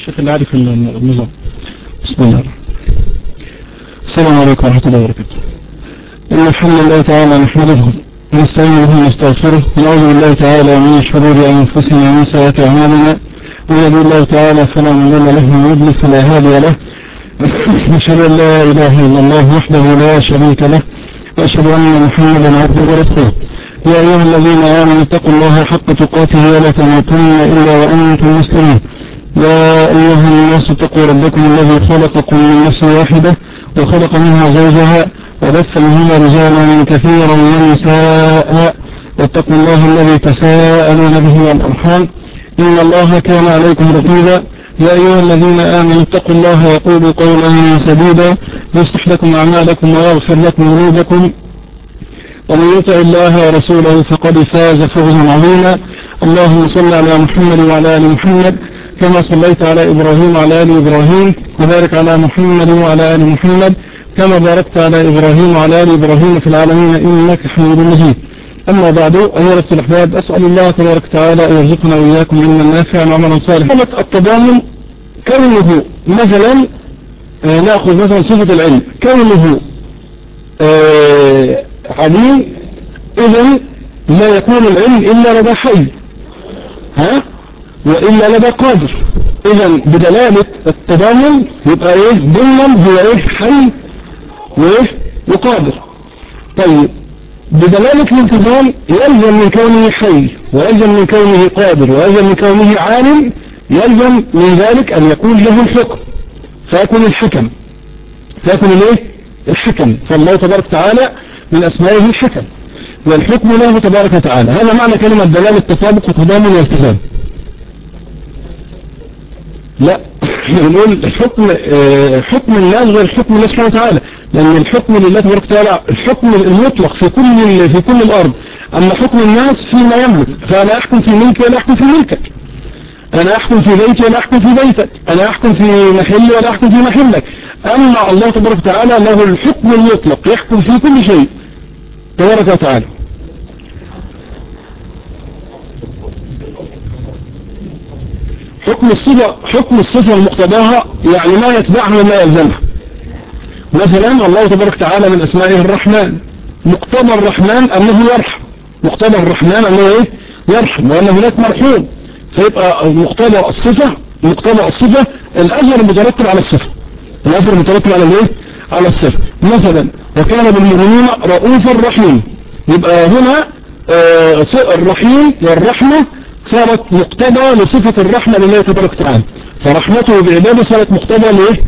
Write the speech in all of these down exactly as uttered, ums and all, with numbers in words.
الشيخ اللي عارف النظام. بسم الله. السلام عليكم ورحمة الله وبركاته. إن الحمد لله تعالى نحمده ونستعين به ونستغفره ونعوذ بالله تعالى من شرور أنفسنا ومن سيئات أعمالنا من يهده الله تعالى فلا مضل له ومن يضلل فلا هادي له أشهد أن لا إله إلا الله وحده لا شريك له وأشهد أن محمدا عبده ورسوله. يا أيها الذين آمنوا اتقوا الله حق تقاته ولا تموتن إلا وأنتم مسلمون. يا أيها الناس اتقوا ربكم الذي خلقكم من نفس واحدة وخلق منها زوجها وبث منهما رجالا كثيرا ونساء واتقوا الله الذي تساءلون به والأرحام إن الله كان عليكم رقيبا. يا أيها الذين آمنوا اتقوا الله وقولوا قولا سديدا يصلح لكم أعمالكم ويغفر لكم ذنوبكم ومن يطع الله ورسوله فقد فاز فوزا عظيما. اللهم صل على محمد وعلى آل محمد كما صليت على إبراهيم وعلى آل إبراهيم وبارك على محمد وعلى آل محمد كما باركت على إبراهيم وعلى آل إبراهيم في العالمين إنك حميد مجيد. أما بعد أيها الأحباب أسأل الله تبارك وتعالى أن يرزقنا وإياكم علما نافعا وعملا صالحا. التضامن كونه مثلا آه نأخذ مثلا صفة العلم كونه آه عليم إذن لا يكون العلم إلا لدى حي ها وإلا لدى قادر. إذن بدلالة التضامن يبقى إيه ضمن هو إيه حي وإيه وقادر. طيب بدلالة الالتزام يلزم من كونه حي ويلزم من كونه قادر ويلزم من كونه عالم يلزم من ذلك أن يكون له الحكم فيكون الحكم فيكون الايه الحكم. فالله تبارك وتعالى من أسمائه الحكم والحكم له تبارك وتعالى. هذا معنى كلمة دلالة تطابق وتضامن والالتزام. لا نقول الحكم حكم الناس غير حكم الله سبحانه وتعالى لأن الحكم لله تبارك وتعالى الحكم المطلق في كل في كل الأرض. أما حكم الناس فيما يملك فأنا أحكم في ملكي ولا أحكم في ملكك. أنا أحكم في بيتي ولا أحكم في بيتك. أنا أحكم في محلي ولا أحكم في محلك. أما الله تبارك وتعالى له الحكم المطلق يحكم في كل شيء تبارك وتعالى. حكم الصفة حكم الصفة المقتضاها يعني ما يتبعها وما يلزمها. مثلا الله تبارك وتعالى من أسمائه الرحمن مقتضى الرحمن أنه يرحم. مقتضى الرحمن أنه إيه يرحم وأن هناك مرحوم. فيبقى مقتضى الصفة مقتضى الصفة الأثر المترتب على الصفة الأثر المترتب على الإيه على الصفة. مثلا وكان بالمؤمنين رؤوفا رحيم يبقى هنا آه الرحيم والرحمة صارت مقتضى لصفة الرحمة لله تبارك وتعالى. فرحمته بعباده صارت مقتضى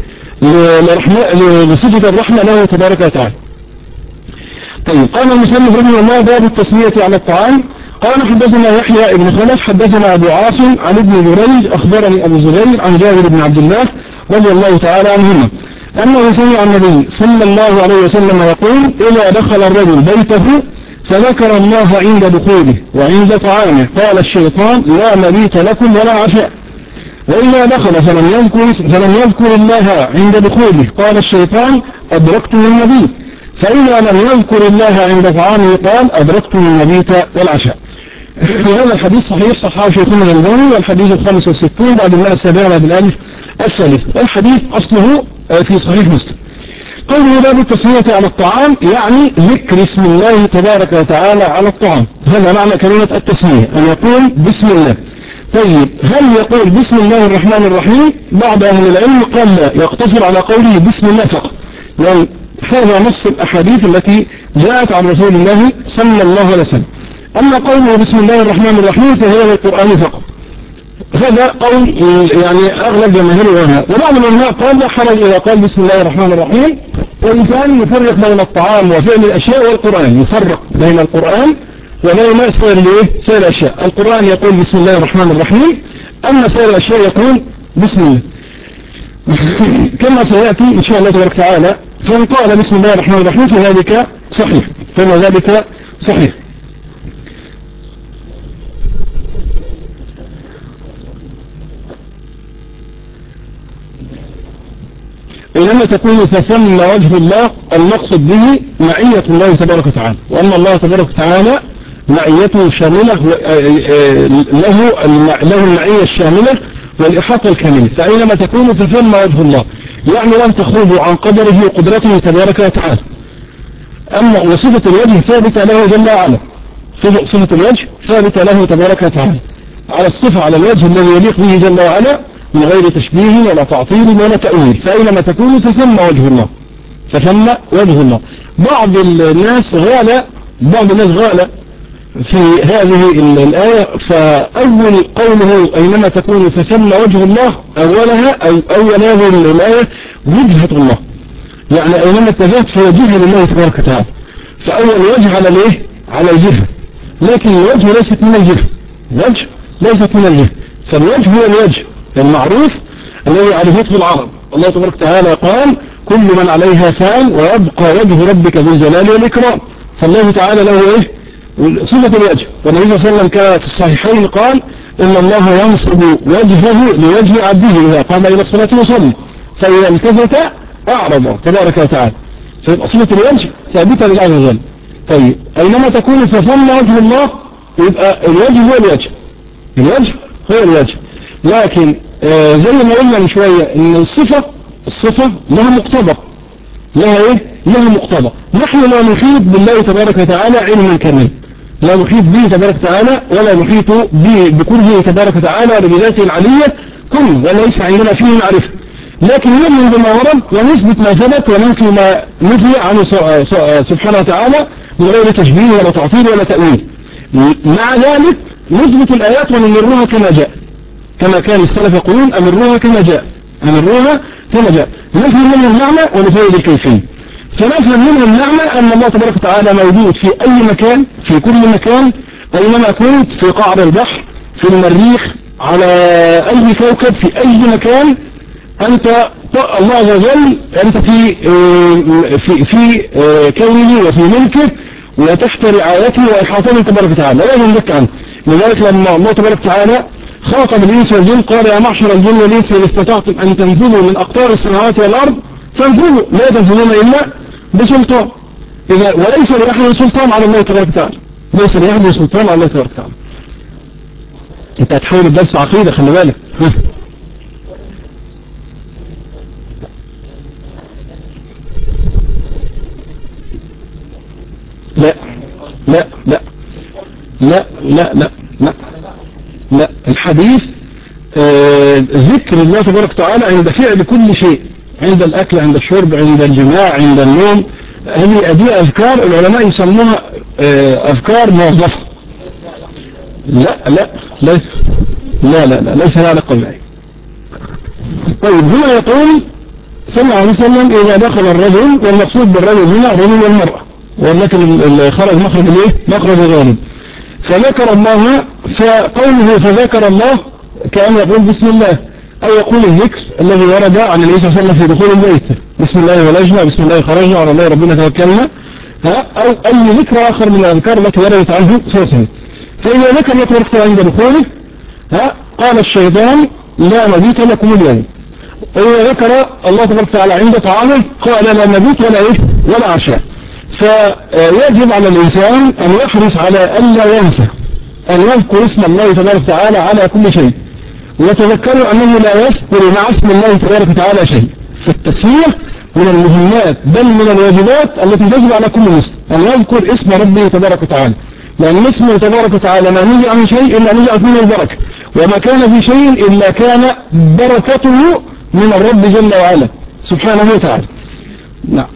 لصفة الرحمة له تبارك وتعالى. طيب قال المسلم رحمه الله باب التسمية على الطعام. قال حدثنا يحيى بن خلف حدثنا أبو عاصم عن ابن جريج أخبرني أبو زبير عن جابر بن عبد الله رضي الله تعالى عنهما أنه سمع النبي صلى الله عليه وسلم يقول إذا دخل الرجل بيته فذكر الله عند دخوله وعند طعامه قال الشيطان لا مبيت لكم ولا عشاء. وإذا دخل فلم يذكر, فلم يذكر الله عند دخوله قال الشيطان أدركتم المبيت. فإذا لم يذكر الله عند طعامه قال أدركتم المبيت والعشاء. في هذا الحديث صحيح صححه شيخنا الألباني والحديث الخامس والستون بعد المئة السابعة بالألف الثالث. والحديث أصله في صحيح مسلم. قوله باب التسمية على الطعام يعني ذكر اسم الله تبارك وتعالى على الطعام. هذا معنى كلمة التسمية أن يقول بسم الله. طيب هل يقول بسم الله الرحمن الرحيم؟ بعض أهل العلم قال لا يقتصر على قوله بسم الله فقط لأن هذا نص الأحاديث التي جاءت عن رسول الله صلى الله عليه وسلم. أما قوله بسم الله الرحمن الرحيم فهي للقرآن فقط. هذا قول يعني أغلب جماهير العلماء. وبعض العلماء قال لا حرج إذا قال بسم الله الرحمن الرحيم وإن كان يفرق بين الطعام وفعل الأشياء والقرآن يفرق بين القرآن وبين سائر سائر الأشياء. القرآن يقول بسم الله الرحمن الرحيم أما سائر الأشياء يقول بسم الله كما سيأتي إن شاء الله تبارك وتعالى. فإن قال بسم الله الرحمن الرحيم فذلك صحيح فذلك صحيح. إنما تكون فثم وجه الله المقصد به معية الله تبارك وتعالى وأن الله تبارك وتعالى معيته شاملة له له المعية الشاملة والإحاطة الكاملة، فأينما تكونوا فثم وجه الله، يعني لن تخرجوا عن قدره وقدرته تبارك وتعالى. أما وصفة الوجه ثابتة له جل وعلا، صفة الوجه ثابتة له تبارك وتعالى على الصفة، على الوجه الذي يليق به جل وعلا من غير تشبيه ولا تعطيل ولا تأويل، فأينما تكونوا فثم وجه الله، فثم وجه الله. بعض الناس غال بعض الناس غال في هذه الآية، فأول قوله أينما تكونوا فثم وجه الله أولها أو أول هذه الآية وجهة الله، يعني أينما اتجهت فوجهها لله تبارك وتعالى، فأول وجه على الايه؟ على الجهة، لكن الوجه ليست من الجهة، الوجه ليست من الجهة، فالوجه هو الوجه المعروف الذي عرفته العرب. الله تبارك وتعالى قال كل من عليها فان ويبقى وجه ربك ذو الجلال والإكرام، فالله تعالى له ايه؟ صفة الوجه. والنبي صلى الله عليه وسلم كان في الصحيحين قال إن الله ينصب وجهه لوجه عبده إذا قام إلى الصلاة وصلى، فإذا التفت أعرض تبارك وتعالى، فيبقى صفة الوجه ثابتة لله عز وجل. طيب أينما تكون فثم وجه الله، يبقى الوجه هو الوجه، الوجه هو الوجه. لكن آه زي ما قلنا من شوية إن الصفة الصفة لها مقتضى، لها إيه؟ لها مقتضى. نحن لا نحيط بالله تبارك وتعالى علما كاملا، لا نحيط به تبارك وتعالى ولا نحيط به بكله تبارك وتعالى بذاته العلية كله، وليس عندنا فيه معرفة، لكن نؤمن بما ورد ونثبت ما ثبت وننفي ما نفي عنه سبحانه وتعالى من غير تشبيه ولا تعطيل ولا تأويل. مع ذلك نثبت الآيات ونمرها كما جاء، كما كان السلف يقولون أمروها كما جاء، أمروها كما جاء، نفهم منها المعنى ونفيد الكيفية. فنفهم منها المعنى أن الله تبارك وتعالى موجود في أي مكان، في كل مكان، أينما كنت، في قعر البحر، في المريخ، على أي كوكب، في أي مكان أنت الله عز وجل، أنت في في في كونه وفي ملكه وتحت رعايته وإحاطته تبارك وتعالى، لا يملك عنه. لذلك لما الله تبارك وتعالى خاطب الإنس والجن قال يا معشر الجن والإنس إن استطعتم أن تنفذوا من أقطار السماوات والأرض فانفذوا، لا تنفذون إلا بسلطان. إذا وليس لأحد سلطان على الله تبارك وتعالى، ليس لأحد سلطان على الله تبارك وتعالى. أنت هتحول الدرس عقيدة، خلي بالك. لا لا لا لا لا لا لا لا الحديث آه ذكر الله تبارك وتعالى عند فعل كل شيء، عند الأكل، عند الشرب، عند الجماع، عند النوم. هذه دي أذكار العلماء يسموها آه أذكار موظفة. لا لا ليس لا لا لا ليس لها علاقة بالآية. طيب هنا يقول صلى الله عليه وسلم إذا دخل الرجل، والمقصود بالرجل هنا الرجل والمرأة، ولكن خرج مخرج الايه؟ مخرج الغالب. فذكر الله، فقوله فذكر الله كأن يقول بسم الله، أو يقول الذكر الذي ورد عن النبي صلى الله عليه وسلم في دخول البيت، بسم الله ولجنا، بسم الله خرجنا، على الله ربنا توكلنا، ها، أو أي ذكر آخر من الأذكار التي وردت عنه صلى الله عليه وسلم. فإذا ذكر الله تبارك وتعالى عند دخوله، ها، قال الشيطان لا مبيت لكم اليوم. وإذا ذكر الله تبارك وتعالى عند طعامه قال لا مبيت ولا إيه ولا عشاء. فيجب على الإنسان أن يحرص على ألا ينسى أن يذكر اسم الله تبارك وتعالى على كل شيء، وتذكروا أنه لا يذكر مع اسم الله تبارك وتعالى شيء. فالتسمية من المهمات بل من الواجبات التي تجب على كل مسلم أن يذكر اسم ربه تبارك وتعالى، لأن اسمه تبارك وتعالى ما نزع من شيء إلا نزعت منه البركة، وما كان في شيء إلا كان بركته من الرب جل وعلا سبحانه وتعالى. نعم.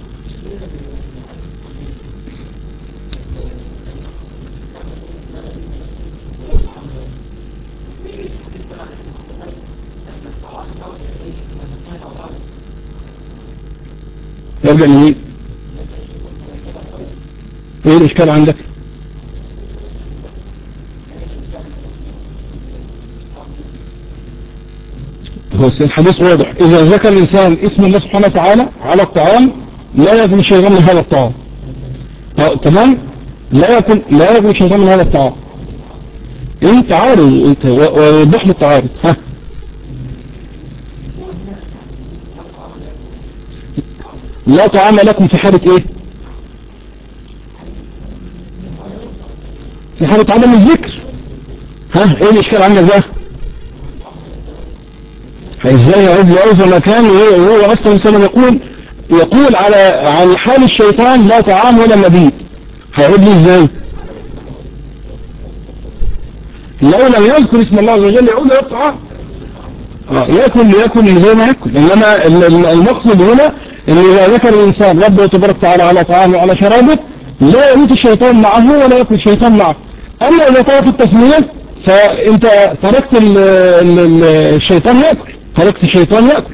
يرجع لمين؟ ايه الاشكال عندك؟ هو الحديث واضح، اذا ذكر الانسان اسم الله سبحانه وتعالى على الطعام لا يكون شيئا من هذا الطعام. تمام؟ لا يكون لا يكون شيئا من هذا الطعام. انت عارض، انت وضح لي التعارض. ها، لا طعام لكم في حالة ايه؟ في حالة عدم الذكر. ها، ايه الاشكال عندك بقى؟ ازاي يعود لأوفى مكان وهو أصلا السلام يقول يقول على عن حال الشيطان لا طعام ولا مبيت، هيعود لي ازاي؟ لو لم يذكر اسم الله عز وجل يعود له الطعام. اه ياكل ياكل زي ما ياكل، انما المقصد هنا ان اذا ذكر الانسان ربه تبارك وتعالى على طعامه وعلى شرابه لا يموت الشيطان معه ولا ياكل الشيطان معه. اما اذا ترك التسميه فانت تركت ال ال الشيطان ياكل، تركت الشيطان ياكل.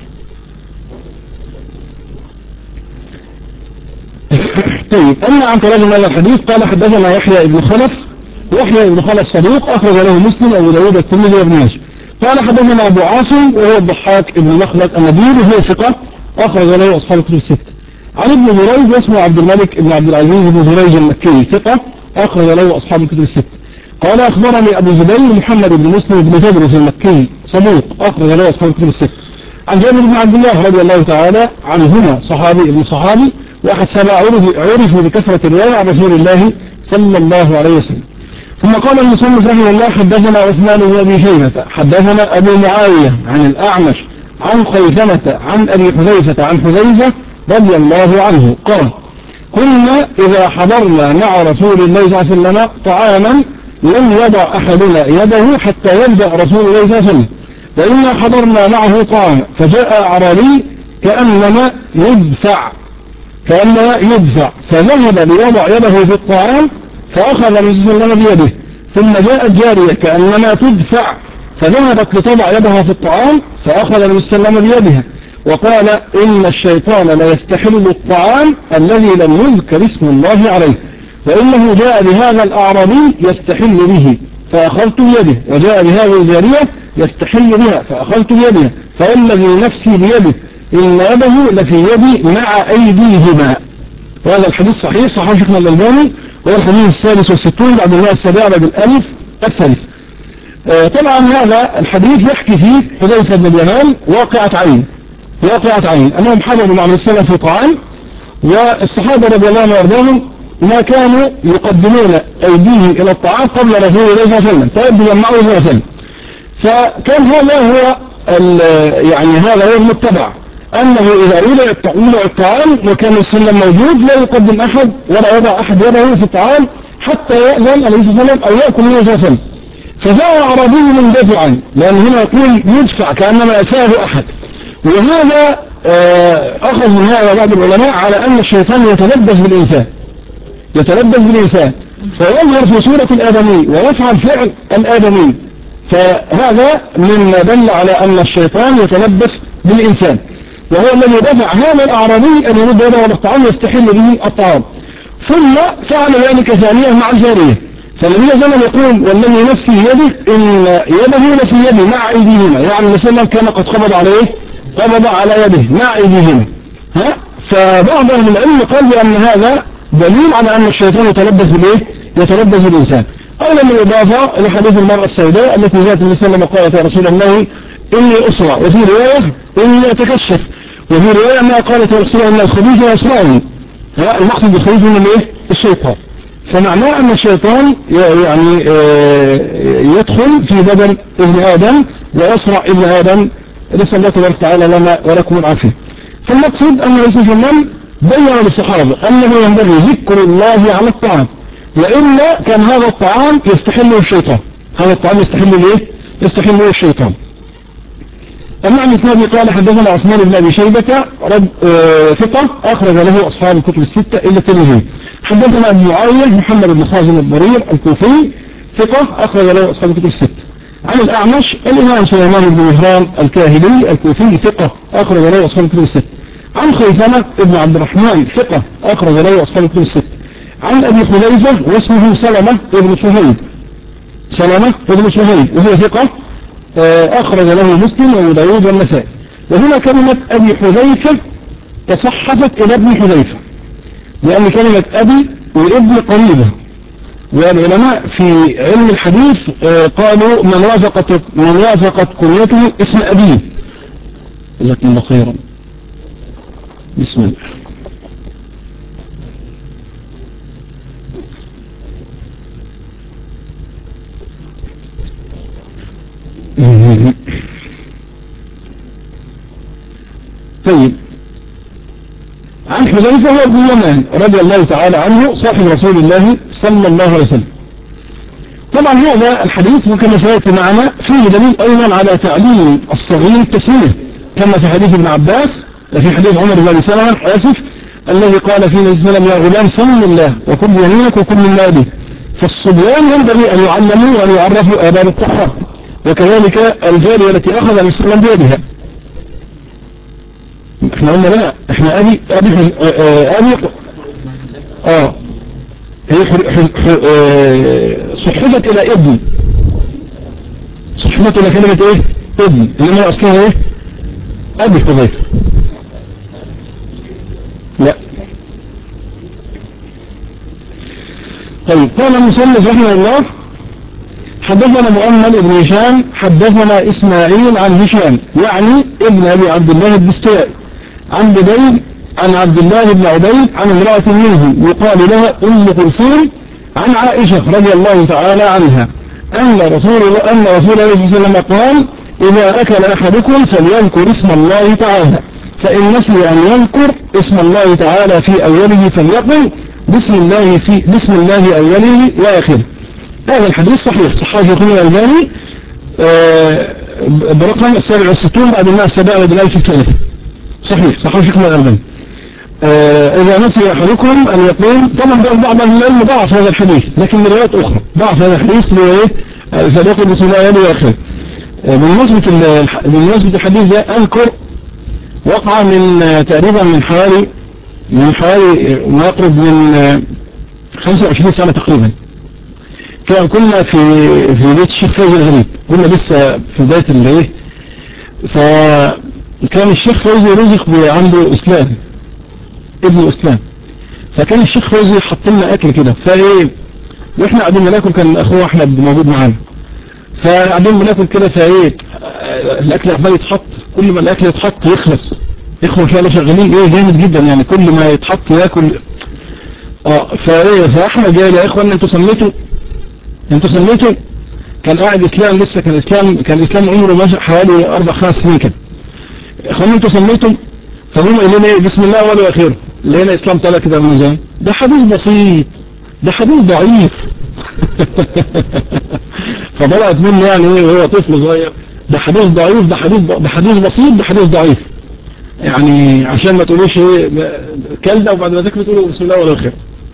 طيب اما عن تراجم هذا الحديث قال حدثنا يحيى بن خلف، يحيى بن خلف صدوق اخرج له مسلم وابو داود والترمذي وابن ماجه. قال حدثنا ابو عاصم وهو الضحاك بن مخلد النبيل وهو ثقه اخرج له اصحاب الكتب السته. عن ابن جريج واسمه عبد الملك بن عبد العزيز بن جريج المكي ثقه اخرج له اصحاب الكتب السته. قال اخبرني ابو زبير محمد بن مسلم بن تدرس المكي صدوق اخرج له اصحاب الكتب السته. عن جابر بن عبد الله رضي الله تعالى عنهما صحابي ابن صحابي واحد سبع عرفوا بكثره الروايه عن رسول الله صلى الله عليه وسلم. ثم قال المصنف رحمه الله حدثنا عثمان بن ابي شيبه حدثنا ابو معاويه عن الاعمش عن خيثمه عن ابي حذيفه عن حذيفه رضي الله عنه قال كنا اذا حضرنا مع رسول الله صلى الله عليه وسلم طعاما لم يضع احدنا يده حتى يبدا رسول الله صلى الله عليه وسلم، وإنا حضرنا معه طعام فجاء أعرابي كأنما يدفع كأنما يدفع فذهب ليضع يده في الطعام فأخذ النبي صلى الله عليه وسلم بيده، ثم جاءت جارية كأنما تدفع فذهبت لتضع يدها في الطعام فأخذ النبي صلى الله عليه وسلم بيدها وقال إن الشيطان لا يستحل الطعام الذي لم يذكر اسم الله عليه، وإنه جاء بهذا الأعرابي يستحل به فأخذت بيده، وجاء بهذه الجارية يستحل بها فأخذت بيدها، فالذي نفسي بيده إن يده لفي يدي مع أيديهما. وهذا الحديث صحيح صحيح شيخنا الألباني، وهو الحديث السادس والستون بعد المئة السابعة بالألف الثالث. آه طبعا هذا الحديث يحكي فيه حذيفة بن اليمان واقعة عين واقعة عين أنهم حضروا مع السلام في طعام، والصحابة رضي الله عنهم وارضاهم ما كانوا يقدمون أيديهم إلى الطعام قبل رسول الله صلى الله عليه وسلم فيبدو معه صلى الله عليه وسلم، فكان هذا هو يعني هذا هو المتبع أنه إذا وضع الطعام وكان السلم موجود لا يقدم أحد ولا يضع أحد يده في الطعام حتى يأذن عليه الصلاة والسلام أو يأكل منه صلى الله عليه وسلم. فجاء أعرابي مندفعا لأن هنا يقول يدفع كأنما أتاه أحد، وهذا أخذ من هذا بعض العلماء على أن الشيطان يتلبس بالإنسان يتلبس بالإنسان فيظهر في صورة الآدمي ويفعل فعل الآدمي، فهذا مما دل على أن الشيطان يتلبس بالإنسان، وهو الذي دفع هذا الأعرابي أن يرد يده على الطعام يستحل به الطعام، ثم فعل ذلك ثانية مع الجارية. فالنبي صلى الله عليه وسلم يقول والذي نفسي بيده إن يده لفي يدي مع أيديهما، يعني النبي صلى الله عليه وسلم كان قد قبض عليه قبض على يده مع أيديهما. ها فبعض أهل العلم قال بأن هذا دليل على أن الشيطان يتلبس بالإيه؟ يتلبس بالإنسان. أولا من الإضافة لحديث المرأة السوداء التي جاءت النبي صلى الله عليه وسلم قالت يا رسول الله إني أسرع، وفي رواية إني أتكشف، وفي رواية أنها قالت يا رسول الله إن الخبيث يصرعني. المقصد بالخبيث من الإيه؟ الشيطان. فمعناه أن الشيطان يعني يدخل في بدن ابن آدم ويصرع ابن آدم، نسأل الله تبارك وتعالى لنا ولكم العافية. فالمقصد أن النبي صلى الله عليه وسلم بين للصحابة أنه ينبغي ذكر الله على الطعام، وإلا كان هذا الطعام يستحله الشيطان، هذا الطعام يستحله ليه؟ يستحله الشيطان. أما عن إسناده قال حدثنا عثمان بن أبي شيبة رد آه ثقة أخرج له أصحاب الكتب الستة إلا الترمذي. حدثنا أبو معاوية محمد بن خازم الضرير الكوفي ثقة أخرج له أصحاب الكتب الستة. عن الأعمش الإمام سليمان بن مهران الكاهلي الكوفي ثقة أخرج له أصحاب الكتب الستة. عن خيثمة بن عبد الرحمن ثقة أخرج له أصحاب الكتب الستة. عن أبي حذيفة واسمه سلمة بن شهيد سلمة بن شهيد وهو ثقة أخرج له مسلم وأبو داود والنسائي. وهنا كلمة أبي حذيفة تصحفت إلى ابن حذيفة لأن كلمة أبي وابن قريبة، والعلماء في علم الحديث قالوا من وافقت من وافقت كنيته اسم أبيه. جزاكم الله خيرا. بسم الله. طيب، عن حذيفة هو ابن اليمان رضي الله تعالى عنه صاحب رسول الله صلى الله عليه وسلم. طبعا هذا الحديث ممكن سيأتي معنا فيه دليل أيضا على تعليم الصغير التسمية، كما في حديث ابن عباس، في حديث عمر بن سلمة آسف الذي قال فيه النبي صلى الله عليه وسلم: يا غلام سم الله وكل يمينك وكل من يديك. فالصبيان ينبغي أن يعلموا وأن يعرفوا آداب الطهارة، وكذلك الجارية التي أخذ النبي صلى الله عليه وسلم بيدها. احنا قلنا لا، احنا أبي أبي أبي آه هي صحفت إلى ابن، صحفت إلى كلمة إيه؟ ابن، إنما أصلها إيه؟ أبي حذيفة. لا. طيب، قال المصنف رحمه الله: حدثنا مؤمل بن هشام حدثنا إسماعيل عن هشام يعني ابن أبي عبد الله الدستوائي عن بديل عن عبد الله بن عبيد عن امرأة منهم يقال لها أم كلثوم عن عائشة رضي الله تعالى عنها أن رسول الله أن رسول الله صلى الله عليه وسلم قال: إذا أكل أحدكم فليذكر اسم الله تعالى، فإن نسي أن يذكر اسم الله تعالى في أوله فليقل بسم الله في بسم الله أوله وآخره. هذا الحديث صحيح، صححه ابن الألباني برقم السابع والستون بعد المئة السابعة والألف الثالثة. صحيح، صححه شيخ الألباني. إذا نسي أحدكم أن يقول، طبعا بعض العلم ضعف هذا الحديث، لكن من روايات أخرى ضعف هذا الحديث فليقل بسم الله أوله وآخره. بالنسبة الحديث ده أذكر وقع من تقريبا من حوالي من حوالي ما يقرب من خمسة وعشرين سنة تقريبا. كان كنا في في بيت الشيخ فوزي الغريب، كنا لسه في بداية الايه، فكان الشيخ فوزي رزق عنده اسلام، ابن اسلام، فكان الشيخ فوزي حط لنا اكل كده، فايه واحنا قاعدين بناكل كان اخوه احمد موجود معانا، فقاعدين بناكل كده، فايه الاكل عمال يتحط، كل ما الاكل يتحط يخلص، اخوه ان شاء الله شغالين ايه جامد جدا يعني، كل ما يتحط ياكل. اه فايه فاحمد جاي يا اخوان انتوا سميتوا انتوا سميتوا كان قاعد اسلام لسه، كان اسلام كان اسلام عمره ماشي حوالي اربع خمس سنين كده. اخوان انتوا سميتم، فهم قالوا لنا بسم الله اول واخره، لقينا اسلام طلع كده من زمان. ده حديث بسيط، ده حديث ضعيف. فبلغت منه يعني ايه وهو طفل صغير، ده حديث ضعيف، ده حديث ده حديث بسيط، ده حديث ضعيف، يعني عشان ما تقولوش ايه كلده وبعد ما تاكلوا تقولوا بسم الله اول واخره.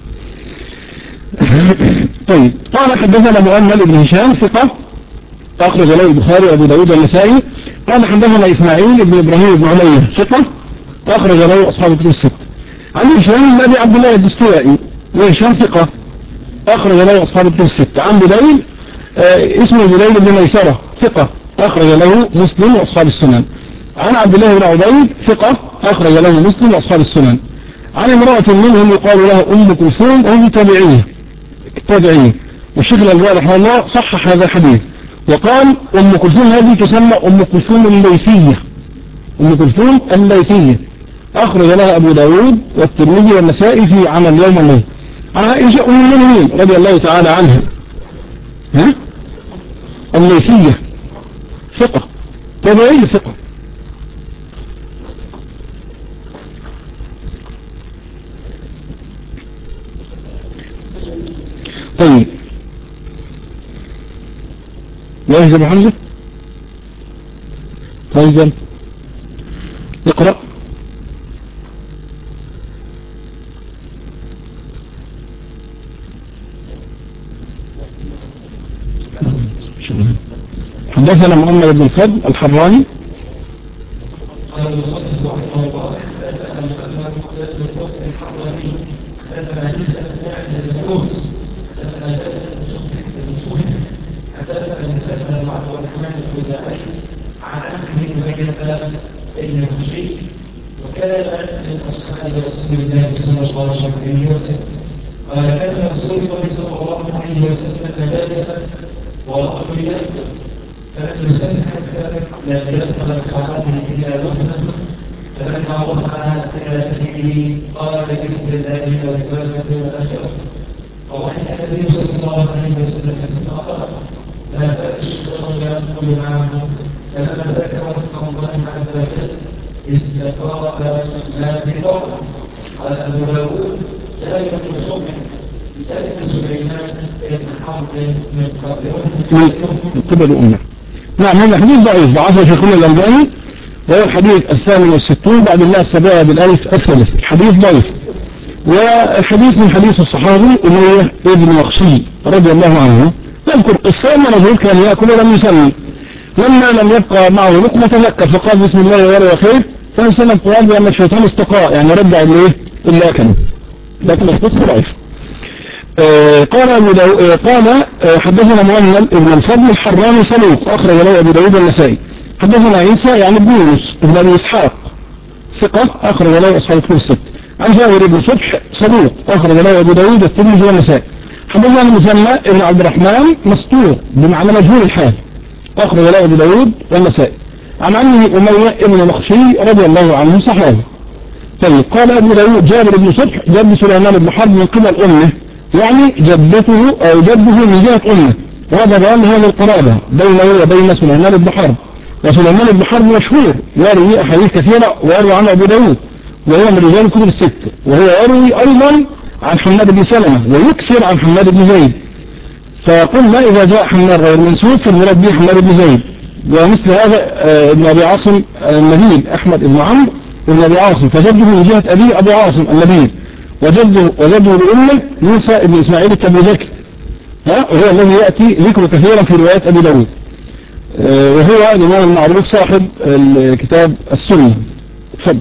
طيب، قال حدثنا مؤمل بن هشام ثقة أخرج له البخاري وأبو داود والنسائي. قال حدثنا إسماعيل بن إبراهيم بن علية ثقة أخرج له أصحاب الكتب الستة. عن هشام بن أبي عبد الله الدستوائي وهشام ثقة أخرج له أصحاب الكتب الستة. عن بديل آه اسمه بديل بن ميسرة ثقة أخرج له مسلم وأصحاب السنن. عن عبد الله بن عبيد ثقة أخرج له مسلم وأصحاب السنن. عن امرأة منهم يقال لها أم كلثوم وهي تابعية تابعية، والشيخ الألباني رحمه الله صحح هذا الحديث وقال أم كلثوم هذه تسمى أم كلثوم الليثية، أم كلثوم الليثية أخرج لها أبو داود والترمذي والنسائي في عمل يوم الليل. عن عائشة أم المؤمنين رضي الله تعالى عنها ها الليثية ثقة تابعية ثقة. طيب، جاهز ابو حمزة؟ طيب اقرأ. حدثنا محمد بن الفضل الحراني عن أخيه مجلة ابن المشي وكان من أصحاب رسول الله صلى الله عليه وسلم. قال كان رسول الله صلى الله عليه وسلم جالسا ورأى يأكل فلم يسلم حتى لا يدخل الخاتم إلى لحمة، فلما وضعها إلى سبيله قال بسم الله والكلمة والآخرة. ووحي النبي صلى الله عليه وسلم فقال لا تأتي الشجرة يأكل معه، فلما ذكر اسم الله عز وجل استفاق لا بفرق على أبو داود لا يكون صبح ذلك سليمان بن حرب من قبل أمه. نعم هذا حديث ضعيف ضعفه شيخنا الألباني وهو الحديث الثامن والستون بعد الله السبعة بالألف الثالث حديث ضعيف. والحديث من حديث الصحابي أمية ابن مخشي رضي الله عنه نذكر قصة أن رجل كان يأكل ولم يسمي لما لم يبقى معه لقمة تذكر فقال بسم الله ولا خير فنسلم قال بأن الشيطان استقاء يعني رجع إليه إلا أكله لكن القصة ضعيف. آه قال أبو داو... آه قال آه حدثنا مؤمل ابن الفضل الحراني صدوق أخرج له أبو داود والنسائي. حدثنا عيسى يعني ابن يونس ابن أبي إسحاق ثقة أخرج له أصحاب الكتب الست. عن جابر بن صبح صدوق أخرج له أبو داود والترمذي والنسائي. حدثنا المثنى ابن عبد الرحمن مستور بمعنى مجهول الحال أخرج له أبو داود والنسائي. عن عمه أمية ابن مخشي رضي الله عنه صحابي. طيب قال ابن داود جابر بن صبح جد سليمان بن حرب من قبل أمه يعني جدته أو جده من جهة أمه وهذا بيان هذه القرابة بينه وبين سليمان بن حرب. وسليمان بن حرب مشهور يروي أحاديث كثيرة ويروي عن أبو داود وهو من رجال الكتب الست وهو يروي أيضا عن حماد بن سلمة ويكثر عن حماد بن زيد. فقلنا إذا جاء حماد غير منسوب فالمراد به حماد بن زيد. ومثل هذا ابن أبي عاصم النبيل أحمد بن عمرو ابن أبي عاصم فجده من جهة أبي أبو عاصم النبيل وجده وجده بأمه موسى بن إسماعيل التبوذكي وهو الذي يأتي ذكره كثيرا في روايات أبي داود وهو الإمام المعروف صاحب الكتاب السنة. تفضل.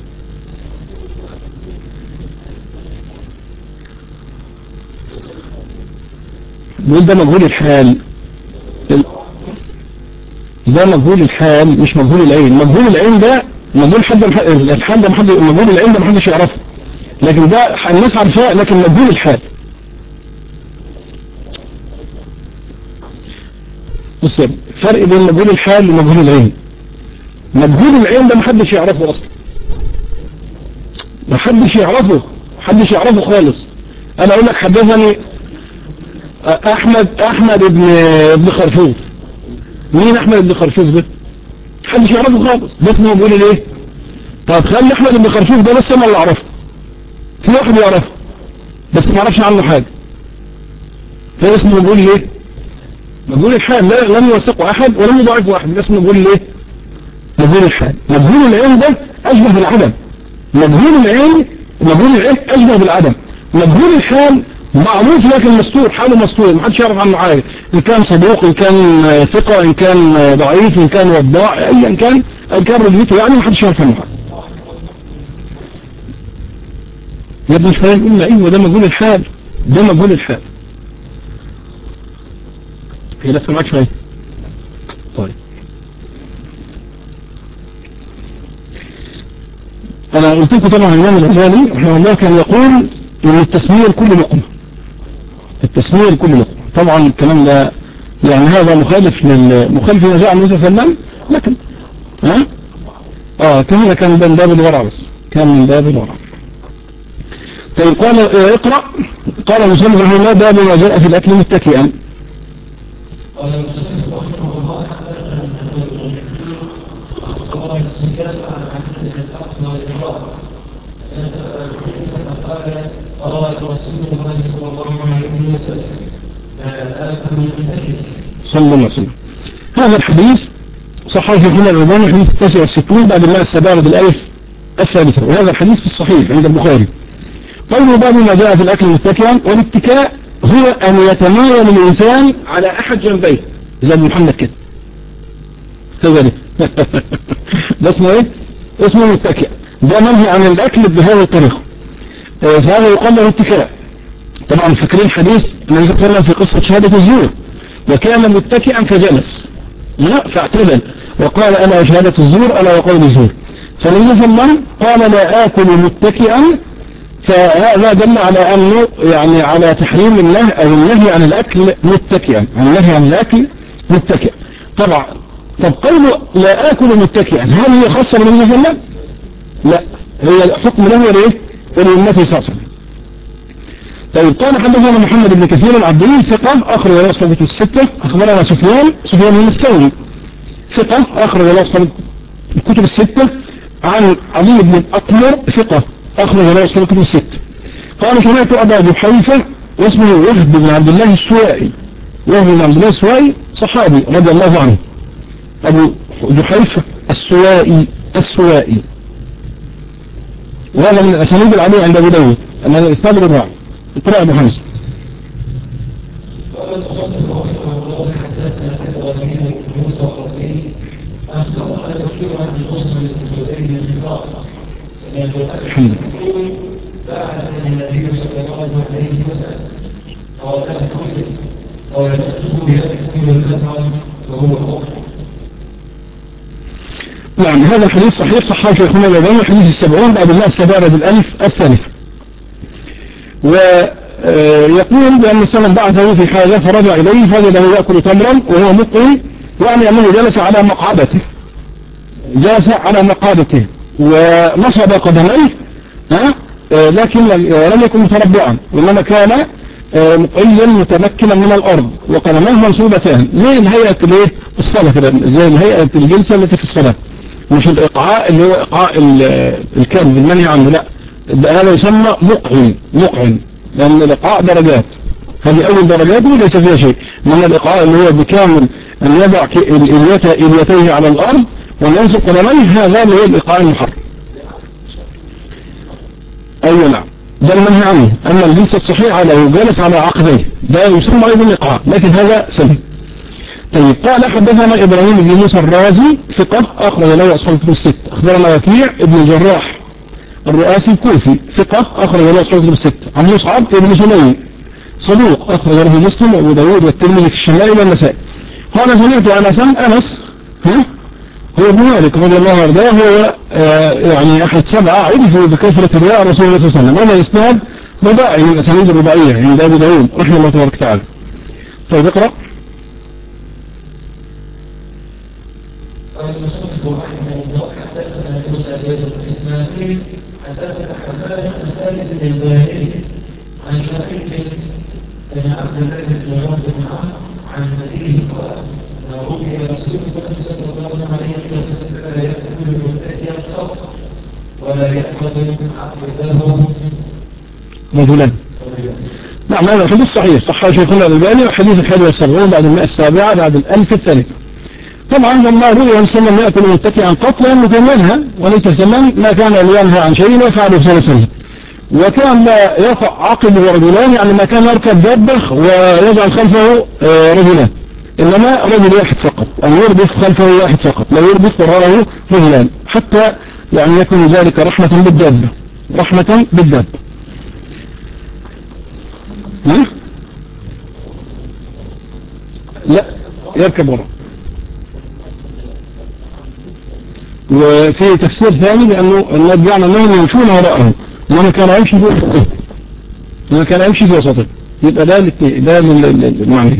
بيقول ده مجهول الحال ده مجهول الحال مش مجهول العين. مجهول العين ده مجهول حد الحال ده محد مجهول العين ده محدش يعرفه لكن ده الناس عارفاه لكن مجهول الحال. بص فرق بين مجهول الحال ومجهول العين. مجهول العين ده محدش يعرفه اصلا محدش يعرفه محدش يعرفه خالص. انا اقول لك حدثني احمد احمد ابن ابن خرشوف. مين احمد ابن خرشوف ده؟ محدش يعرفه خالص ده اسمه مجهول الايه؟ طب خلي احمد ابن خرشوف ده بس انا اللي اعرفه. في واحد يعرفه بس ما يعرفش عنه حاجه ده اسمه مجهول الايه؟ مجهول الحال. لا لم يوثقه احد ولم يضاعفه احد ده اسمه مجهول الايه؟ مجهول الحال. مجهول العين ده اشبه بالعدم. مجهول العين مجهول العين اشبه بالعدم. مجهول الحال معروف لكن مستور حاله مستور ما حدش يعرف عنه حاجه ان كان صدوق ان كان ثقه ان كان ضعيف ان كان وضاع ايا كان ان كان رجلته يعني ما حدش يعرف عنه حاجه. يا ابن الحلال قلنا ايوه ده مجهول الحال ده مجهول الحال. هي لسه معاك شويه. طيب انا قلت لكم طبعا الامام الغزالي رحمه الله كان يقول ان التسميه لكل لقمه. التسميه لكل لقمه طبعا الكلام ده يعني هذا مخالف لل مخالف لما جاء عن النبي صلى الله عليه وسلم لكن ها اه كان كان من باب الورع بس كان من باب الورع. طيب قال اقرا. قال المصنف رحمه الله باب ما جاء في الاكل متكئا. قال المصنف رحمه الله قال السكان عن الأخذ والإقرار قال قال رسول الله صلى الله عليه وسلم آكل من أجلك صلى الله عليه وسلم. هذا الحديث صححه في الجامع الألباني الحديث التاسع والستون بعد المئة السابعة بالألف الثالثة وهذا الحديث في الصحيح عند البخاري. قوله باب ما جاء في الأكل متكئا. والاتكاء هو أن يتمايل الإنسان على أحد جنبيه زي محمد كده هو ده ده اسمه ايه؟ اسمه متكئ. ده منهي عن الأكل بهذه الطريقة فهذا يقال له اتكاء. طبعا فاكرين حديث النبي صلى الله عليه وسلم في قصة شهادة الزور وكان متكئا فجلس لا فاعتدل وقال ألا شهادة الزور ألا وقول الزور. فالنبي صلى الله عليه وسلم قال لا آكل متكئا فهذا دل على أنه يعني على تحريم الله أو النهي عن الأكل متكئا عن النهي عن الأكل متكئا. طبعا طب قوله لا آكل متكئا هل هي خاصة بالنبي صلى الله عليه وسلم؟ لا هي حكم له وليه ولأمته صلى الله عليه وسلم. طيب قال حدثنا محمد بن كثير العبدي ثقة أخرج له أصحاب الكتب الستة. أخبرنا سفيان سفيان بن الثوري ثقة أخرج له أصحاب الكتب الستة. عن علي بن الأقمر ثقة أخرج له أصحاب الكتب الست. قال سمعت أبا جحيفة واسمه وهب بن عبد الله السوائي، وهب بن عبد الله السوائي صحابي رضي الله عنه، أبو جحيفة السوائي السوائي، وهذا من الأسانيد العالية عند أبو داود أن هذا الإسناد الرابع. اقرأ أبو حمزة. الحمد لله. بعد النبي صلى الله عليه وسلم قال كل قال نكتب بأكل الكفر وهو مؤمن. نعم هذا الحديث صحيح، صححه شيخنا الألباني الحديث السبعون بعد الله السبارة بالألف الثالثة. ويقول بأن السلام بعثه في حاجة فرجع إليه فوجده يأكل تمرا وهو مقيم، يعني أنه جلس على مقعدته، جلس على مقعدته ونصب قدميه، ها لكن لم يكن متربعا، وإنما كان مقيا متمكنا من الأرض وقدماه منصوبتان زي الهيئة الصلاة كده، زي الهيئة الجلسة التي في الصلاة، مش الإقعاء اللي هو إقعاء الكلب المنهي عنه، لا هذا يسمى مقعن. مقعن لأن الإقعاء درجات، هذه أول درجات وليس فيها شيء، من الإقعاء اللي هو بكامل أن يضع إليتيه على الأرض وينصب قدميه، هذا اللي هو الإقعاء المحرم. أيوة نعم ده المنهي عنه. أما الجلسة الصحيحة لو جالس على عقبيه ده يسمى أيضا إقعاء، لكن هذا سليم. طيب قال حدثنا إبراهيم بن موسى الرازي ثقة أخرج له أصحاب الكتب الست. أخبرنا وكيع ابن الجراح الرؤاسي الكوفي ثقة أخرج له أصحاب الكتب الست. عن مصعب ابن سليم صدوق أخرج له مسلم وأبو داود والترمذي في الشمائل والنسائي. قال سمعت أنس أنس ها هو ابن مالك رضي الله عنه، هو آه يعني أحد سبعة عرفوا بكثرة رواية رسول الله صلى الله عليه وسلم. هذا إسناد رباعي من الأسانيد الرباعية عند أبي داود رحمه الله تبارك وتعالى. طيب اقرأ. قال المصنف رحمه الله حدثنا موسى بن اسماعيل حدثنا حماد بن خالد بن الباهلي عن سعيد بن عبد الله بن عمرو بن عمرو عن نبيه قال رؤيا رسول الله صلى الله عليه وسلم لا يأكل المتكئ الطرق ولا يأخذ عقبه رجلان. نعم هذا الحديث صحيح، صححه شيخنا الألباني الحديث الحادي والسبعون بعد المئة السابعة بعد الألف الثالثة. طبعا لما رؤيا سلم يأكل متكئا قط لأنه كان منهى، وليس سلم ما كان لينهى عن شيء ويفعله صلى الله عليه وسلم. وكان لا يقع عقبه رجلان، يعني ما كان يركب دابة ويجعل خلفه رجلان، إنما رجل واحد فقط، أن يردف خلفه واحد فقط، لا يردف وراءه رجلان، حتى يعني يكون ذلك رحمة بالدابة، رحمة بالدابة. لا يركب وراء. وفي تفسير ثاني بأنه النبي أنهم يمشون وراءه، وأنه كان يمشي في وسطه، وأنه كان يمشي في وسطه، يبقى ده ده المعنى.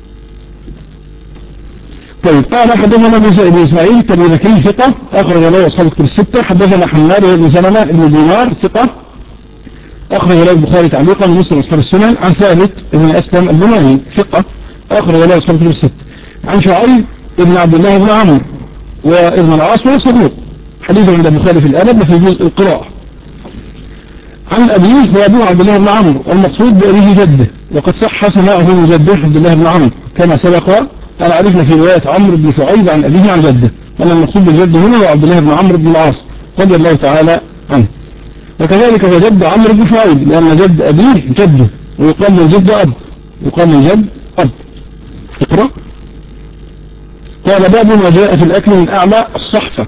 طيب قال حدثنا موسى بن إسماعيل التبوذكي ثقة أخرج له أصحاب الكتب الستة. حدثنا حماد بن سلمة بن دينار ثقة أخرج له البخاري تعليقا ومسلم أصحاب السنن. عن ثابت بن أسلم البناني ثقة أخرج له أصحاب الكتب الستة. عن شعيب بن عبد الله بن عمرو وابن العاص وصدوق، حديث عند البخاري في الأدب في جزء القراءة. عن أبيه وأبوه عبد الله بن عمرو، والمقصود بأبيه جده، وقد صح سماعه من جده عبد الله بن عمرو كما سبق أن عرفنا في رواية عمرو بن شعيب عن أبيه عن جده، أن المقصود بالجد هنا هو عبد الله بن عمرو بن العاص رضي الله تعالى عنه. وكذلك هو جد عمرو بن شعيب لأن جد أبيه جده، ويقال من جد أب، يقال من جد أب. اقرأ. قال باب ما جاء في الأكل من أعلى الصحفة.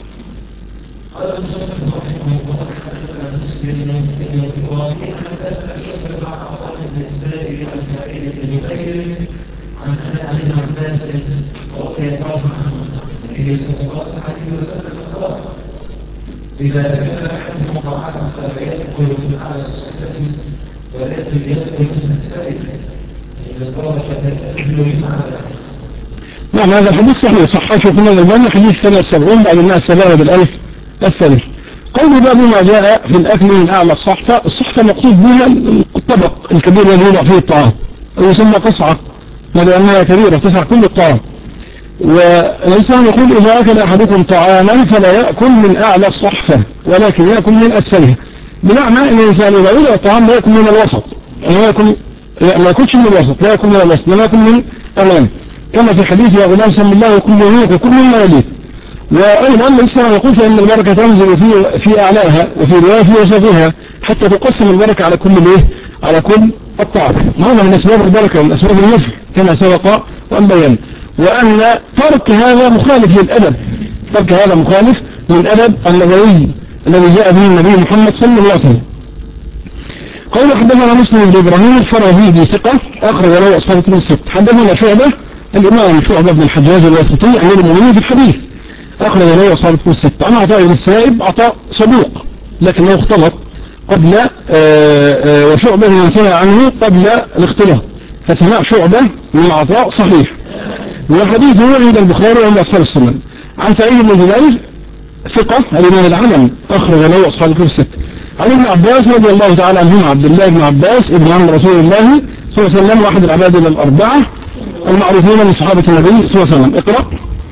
إذا كان أحدهم طعاما فلا يأكل من على الصحفة ولكن يأكل من السائل إذا ضرب فلا من على. نعم هذا الحديث صحيح، صححه شيخنا الألباني حديث ثلاثة وسبعين بعد المئة السابعة بالألف الثالث. قول باب ما جاء في الأكل من أعلى الصحفة. الصحفة مقصود بها الطبق الكبير الذي يوضع فيه الطعام، ويسمى قصعة لأنها كبيرة تسع كل الطعام. والإنسان يقول إذا أكل أحدكم طعاما فلا يأكل من أعلى الصحفة ولكن يأكل من أسفلها، بمعنى أن الإنسان إذا أولى الطعام لا يأكل من الوسط، لا يأكل ما يأكلش من الوسط، لا يأكل من الوسط، لا يأكل من أمامه، كما في حديث يا غلام سم الله وكل يمينك وكل مما يليك. وأيضا الإسلام يقول فإن البركة تنزل في في أعلاها وفي رواية في وسطها حتى تقسم البركة على كل الايه؟ على كل الطعام. هذا من أسباب البركة ومن أسباب النفع كما سبق وأن بينا. وأن ترك هذا مخالف للأدب، ترك هذا مخالف للأدب النبوي الذي جاء به النبي محمد صلى الله عليه وسلم. قال حدثنا مسلم بن إبراهيم الفراهيدي ثقة أخرج له أصحاب الكتب الست. حدثنا شعبة الإمام شعبة بن الحجاج الواسطي أمير المؤمنين في الحديث أخرج له أصحاب الكتب الست. عن عطاء بن السائب عطاء صدوق لكنه اختلط قبل وشعبة من سمع عنه قبل الاختلاط، فسمع شعبة من عطاء صحيح، وحديثه عند البخاري وعند أصحاب السنن. عن سعيد بن جبير ثقة الإمام العلم أخرج له أصحاب الكتب الست. عن ابن عباس رضي الله تعالى عنهما عبد الله بن عباس ابن عم رسول الله صلى الله عليه وسلم واحد العباد الأربعة المعروفين من صحابة النبي صلى الله عليه وسلم. اقرأ.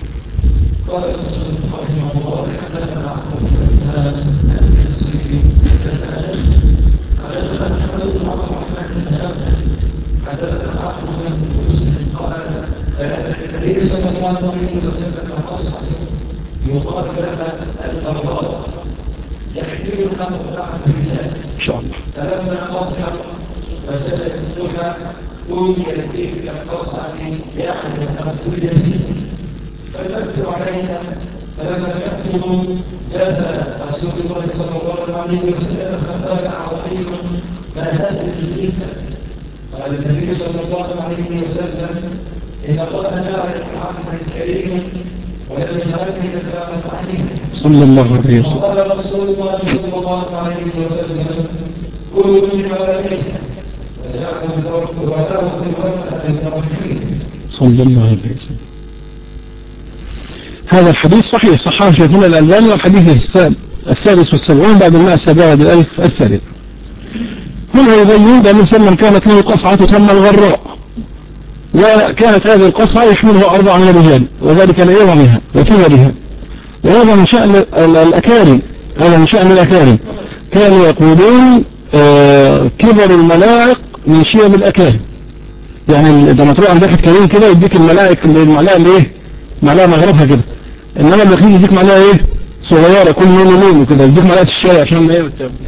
يقال لها الأرض يحتمل خمسة إن شاء الله. فلما أظهر فسألتها أوتي تلك القصعة بأحد الأمثل به فالمثل عليها فلما يأخذ جاء رسول الله صلى الله عليه وسلم فقال أعطيه ما هذا الجنس. قال النبي صلى الله عليه وسلم إن الله لا يرحم الكريم ولم يهدي كلام عليه صلى الله عليه وسلم. وقال رسول الله صلى الله عليه وسلم كلوا مما لديه ولا صلى الله عليه وسلم. هذا الحديث صحيح صححه شيخنا الألباني والحديث الثالث والسبعون بعد المائة السابعة بالألف الثالث. منها يبين بأن سلم كانت له قصعة تسمى الغراء، وكانت هذه القصعة يحملها أربعة من الرجال وذلك لعظمها وكبرها، وهذا من شأن الأكارم، هذا من شأن الأكارم. كانوا يقولون آه كبر الملاعق من شيم الأكارم، يعني لما تروح عند واحد كريم كده يديك الملاعق المعلقة اللي ايه معلقة مغرفها كده، انما البخيل يديك معلقة ايه صغيرة كل نون ونون وكده، يديك معلقة الشاي عشان ما ايه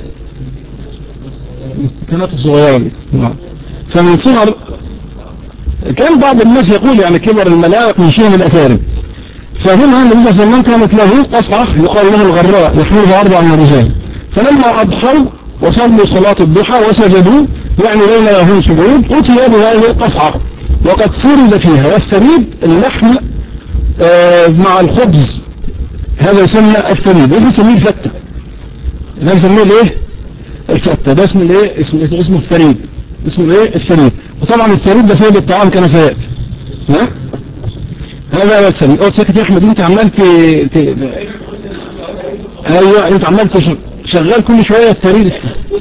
المستكنات الصغيرة دي. فمن صغر كان بعض الناس يقول يعني كبر الملاعق من شيم الأكارم. فهنا النبي صلى الله عليه وسلم كانت له قصعة يقال لها الغراء يحملها أربعة من الرجال، فلما أضحوا وصلوا صلاة الضحى وسجدوا يعني بين لهم سجود أتي بهذه القصعة وقد فرد فيها، والثريد اللحم آه مع الخبز، هذا يسمى الثريد، وإحنا نسميه الفتة، احنا نسميه الايه الفتة، ده اسمه الايه اسمه اسمه الثريد، اسمه الايه الثريد. وطبعا الثريد ده سيد الطعام كما سيأتي. ها هذا هو الثريد. أو ساكت يا أحمد، أنت عمال ت ت أيوة أنت عمال شغال كل شوية الثريد.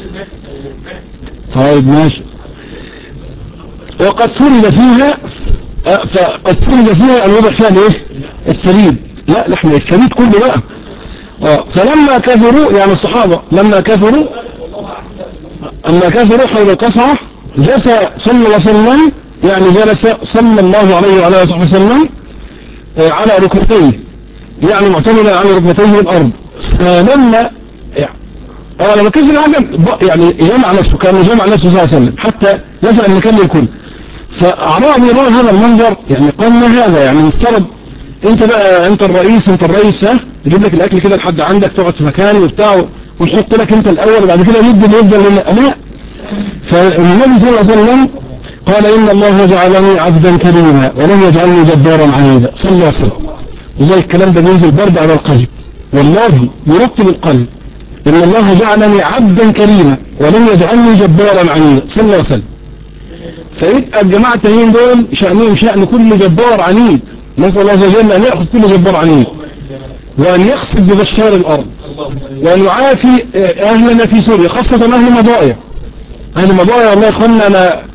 طيب ماشي. وقد فرد فيها فقد فرد فيها الوضع فيها الايه الثريد، لا لحم الثريد كله بقى. اه فلما كثروا يعني الصحابة لما كثروا اما كثروا حول القصعة جلس صلى الله عليه وسلم، يعني جلس صلى الله عليه وعلى اله وسلم على ركبتيه، يعني معتمدا على ركبتيه الارض. فلما اه لما كثر العجم يعني جمع نفسه، كان جمع نفسه صلى الله عليه وسلم حتى يسأل المكان للكل. فأعرابي يرى هذا المنظر يعني قال ما هذا، يعني مفترض انت بقى انت الرئيس انت الرئيس ها يجيب لك الاكل كده لحد عندك تقعد في مكان وبتاع ونحط لك انت الاول وبعد كده يبدا يفضل لا. فالنبي صلى الله عليه وسلم قال ان الله جعلني عبدا كريما ولم يجعلني جبارا عنيدا صلى الله عليه وسلم. وزي الكلام ده بينزل برد على القلب والله يرتب القلب. ان الله جعلني عبدا كريما ولم يجعلني جبارا عنيدا صلى الله عليه وسلم. فيبقى الجماعة التانيين دول شأنهم شأن كل جبار عنيد، نسأل الله عز وجل أن يأخذ كل جبار عنيد وأن يخسف ببشار الأرض وأن يعافي أهلنا في سوريا، خاصة أهل مضايا. أهل مضايا والله يا إخوانا أنا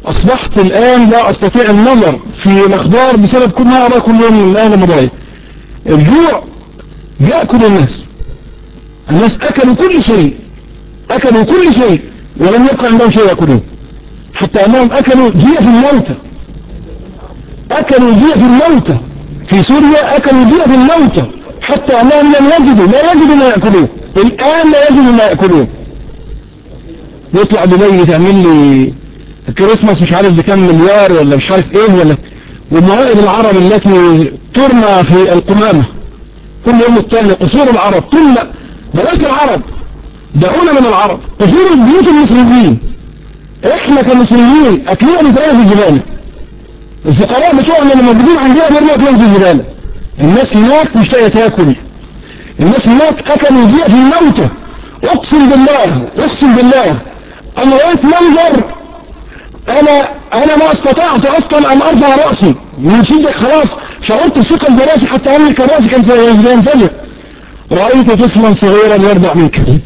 أصبحت الآن لا أستطيع النظر في الأخبار بسبب كل ما أرى كل يوم من الآن المضايق. الجوع يأكل الناس، الناس أكلوا كل شيء، أكلوا كل شيء ولم يبقى عندهم شيء يأكلون، حتى أنهم أكلوا جيف الموتى، أكلوا جيف الموتى في سوريا، أكلوا جيف الموتى حتى أنهم لم يجدوا لا يجدوا ما يأكلون، الآن لا يجدوا ما يأكلون. يطلع دبي تعمل لي الكريسماس مش عارف بكم مليار ولا مش عارف ايه ولا، والموائد العرب التي ترمى في القمامة كل يوم الثاني، قصور العرب تملأ، بلاش العرب دعونا من العرب، قصور بيوت المصريين، احنا كمصريين اكلنا بيترمى في الزبالة، الفقراء بتوعنا اللي موجودين عندنا بيرموا اكلهم في الزبالة. الناس هناك مش لاقيه تاكل، الناس هناك اكلوا جيع في الموتى. اقسم بالله اقسم بالله انا رأيت منظر، انا انا ما استطعت اصلا ان ارفع رأسي من شدة، خلاص شعرت بثقل براسي حتى ان راسي كان ينفجر. رأيت طفلا صغيرا يرضع من كلب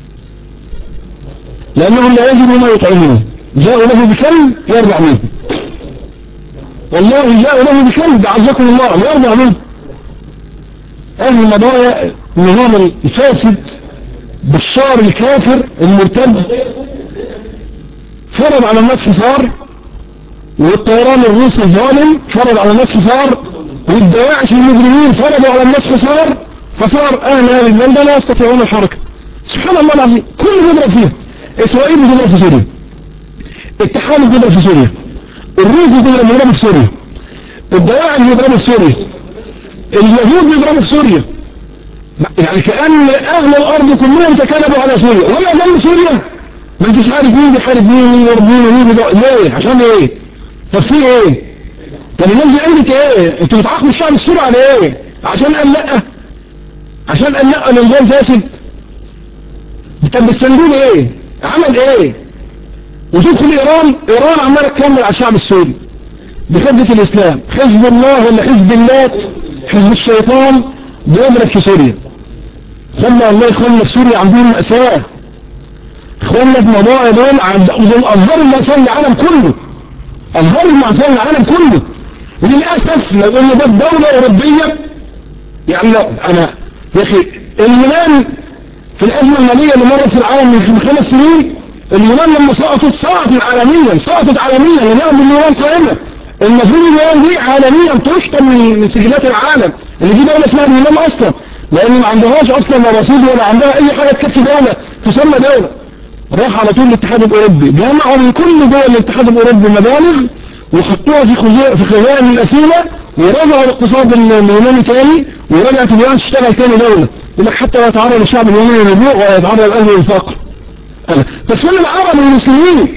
لانهم لا يجدوا ما يطعمونه، جاءوا له بكلب يرضع منه، والله جاءوا له بكلب عزكم الله يرضع منه. اهل المضايا النظام الفاسد بشار الكافر المرتد فرض على الناس حصار، والطيران الروسي الظالم فرض على الناس حصار، والدواعش المجرمين فرضوا على الناس حصار، فصار اهل هذه البلده لا يستطيعون الحركه. سبحان الله العظيم، كل بيضرب فيها، اسرائيل بتضرب في سوريا، الاتحاد بيضرب في سوريا، الروس بيضربوا في سوريا، الدواعش بيضربوا في سوريا، اليهود بيضربوا في سوريا، يعني كأن اهل الارض كلهم تكالبوا على سوريا. ولا جنب سوريا ما انتش عارف مين بيحارب مين مين يرد مين ومين بيضرب ليه، عشان ايه؟ طب في ايه؟ طب الناس دي عملت ايه؟ انتوا بتعاقبوا الشعب السوري على ايه؟ عشان قال لا، عشان قال لا النظام فاسد. طب بتسندوا له ايه؟ عمل ايه؟ وتدخل ايران، ايران عماله تكمل على الشعب السوري بخدة الاسلام، حزب الله ولا حزب اللات، حزب الشيطان بيضرب في سوريا. خلى الله يخلى في سوريا عندهم مأساة، خلى في مضايا دول عندهم أظهر المأساة العالم كله، أظهر المأساة العالم كله. وللأسف لو قلنا ده دولة أوروبية، يعني لا أنا يا أخي اليونان في الأزمة المالية اللي مرت في العالم من خمس سنين، اليونان لما سقطت سقطت عالميا، سقطت عالميا، اليونان باليونان قائمة، المفروض اليونان دي عالميا تشطب من سجلات العالم، اللي في دولة اسمها اليونان أصلا، لأن ما عندهاش أصلا لا رصيد ولا عندها أي حاجة تكفي دولة تسمى دولة. راح على طول الاتحاد الأوروبي، جمعوا من كل دول الاتحاد الأوروبي مبالغ وحطوها في خزائن في خزائن الأسيلة، ورجعوا الاقتصاد اليوناني تاني، ورجعت اليونان تشتغل تاني دولة. يقول لك حتى لا يتعرض الشعب اليوناني للجوع ولا يتعرض الأهل للفقر. طب فين العرب والمسلمين؟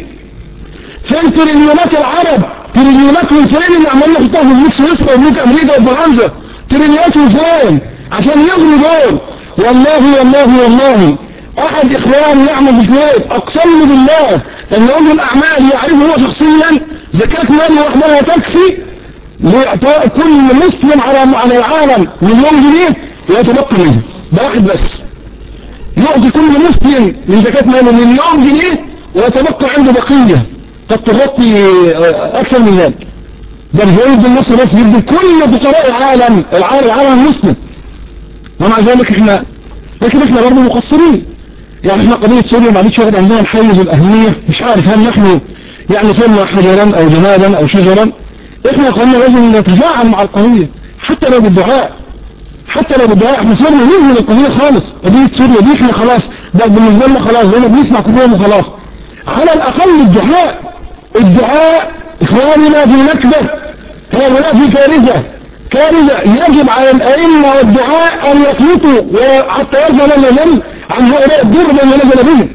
فين تريليونات العرب؟ تريليونات والفين اللي عمالنا نحطها في بنوك سويسرا وبنوك أمريكا وفرنسا، تريليونات والفين عشان يغنوا دول. والله والله والله احد اخواني يعمل في الكويت اقسم بالله ان رجل الاعمال يعرفه هو شخصيا زكاة مال وحدها تكفي لاعطاء كل مسلم على على العالم مليون جنيه ويتبقى منه، ده واحد بس يعطي كل مسلم من زكاة ماله مليون جنيه ويتبقى عنده بقية قد تغطي اكثر من ذلك. ده مش يريد مصر بس، يريد كل فقراء العالم العالم العالم المسلم. ومع ذلك احنا لكن احنا برضه مقصرين. يعني احنا قضية سوريا ما عادتش واخد عندنا الحيز الأهمية، مش عارف هل نحن يعني صرنا حجرا أو جمادا أو شجرا. احنا قلنا لازم نتفاعل مع القضية حتى لو بالدعاء، حتى لو بالدعاء. احنا صرنا نهمل القضية خالص، قضية سوريا دي احنا خلاص ده بالنسبة لنا خلاص بقينا بنسمع كل يوم وخلاص. على الأقل الدعاء، الدعاء إخواننا في نكبة، هؤلاء في كارثة، كارثة. يجب على الأئمة والدعاء أن يقنطوا وحتى يرفع نزلا عن هؤلاء الضر الذي نزل بهم.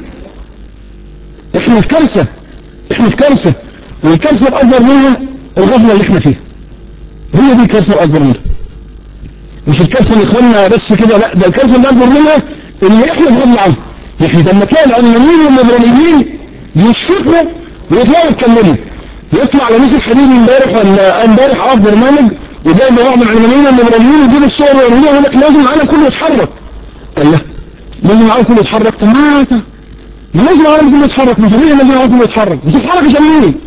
احنا في كارثة، احنا في كارثة، والكارثة الأكبر منها الغفلة اللي احنا فيها، هي دي الكارثة الأكبر منها. مش الكارثة اللي اخواننا بس كده، لا ده الكارثة الأكبر منها اللي احنا بغفل عنها. يعني لما كان العلمانيين والليبراليين يشفقوا ويطلعوا يتكلموا، يطلع على مثل حديد امبارح ولا امبارح عرض برنامج وجاي بعض العلمانيين والليبراليين ويجيب الصور ويقولوا لك لازم العالم كله يتحرك. قال لا لازم العالم كله يتحرك، طب ما ما لازم العالم كله يتحرك، ما طبيعي لازم العالم كله يتحرك، بس يتحرك عشان مين؟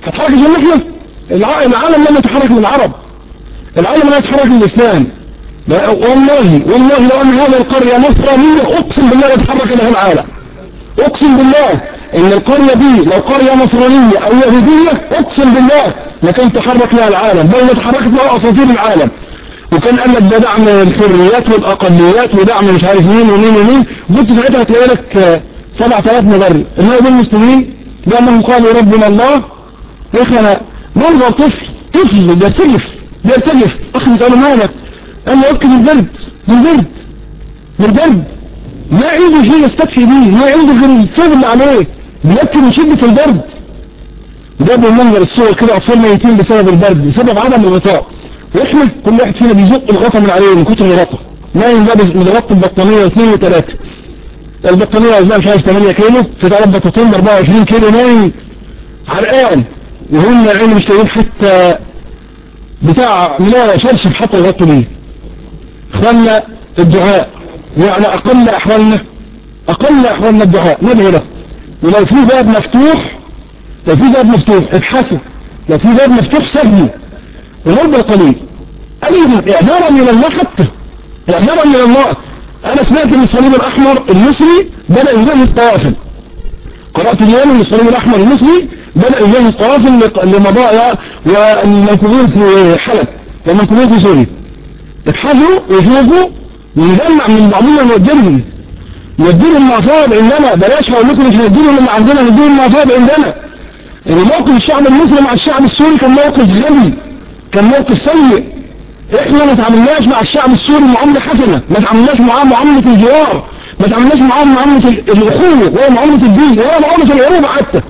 هتحرك عشان احنا العالم لم يتحرك للعرب، العالم لا يتحرك للإسلام. والله والله لو أن هذه القرية نصرانية أقسم بالله يتحرك لها العالم، أقسم بالله إن القرية دي لو قرية نصرانية أو يهودية أقسم بالله لكن تحرك لها العالم، بل تحركت لها أساطير العالم. وكان قال لك ده دعم الحريات والأقليات ودعم مش عارف مين ومين ومين، قلت ساعتها هتلاقي لك سبعة آلاف مبرر إنه دول المسلمين لأنهم قالوا ربنا الله. يا أخي أنا منظر طفل طفل بيرتجف بيرتجف أخي مسأله مالك؟ قال له أبكي من البرد من البرد من البرد، ما عنده شيء يستكفي به، ما عنده غير الثوب اللي عليه، بيبكي من شدة البرد. جابوا المنظر الصور كده أطفال ميتين بسبب البرد بسبب عدم الغطاء، واحنا كل واحد فينا بيزق الغطاء من عليه من كتر الغطاء، نايم لابس متغطي ببطانية واثنين وثلاثة، البطانية وزنها مش عارف ثمانية كيلو في ثلاث بطاطين ب أربعة وعشرين كيلو، نايم عرقان، وهم العين مش لاقيين حتى بتاع ملاية شرشف حتى يغطوا ليه. اخواننا الدعاء، وعلى اقل احوالنا اقل احوالنا الدعاء ندعو له. ولو في باب مفتوح لو في باب مفتوح ابحثوا، لو في باب مفتوح سهلوا ولو بالقليل قليلا اعذارا الى الله، حتى اعذارا الى الله. انا سمعت ان الصليب الاحمر المصري بدأ يجهز قوافل، قرأت اليوم ان الصليب الاحمر المصري بدأ يجهز قوافل لمضايا والمنكوبين في حلب والمنكوبين في سوريا. ابحثوا وشوفوا ونجمع من بعضنا نوديهم نوديهم المعفاض عندنا، بلاش هقول لكم مش هنديهم اللي عندنا، نديهم المعفاض عندنا. موقف الشعب المصري مع الشعب السوري كان موقف غبي، كان موقف سيء. احنا ما تعاملناش مع الشعب السوري معاملة حسنة، ما تعاملناش معاه معاملة الجوار، ما تعاملناش معاه معاملة الأخوة ولا معاملة الدين ولا معاملة العروبة حتى.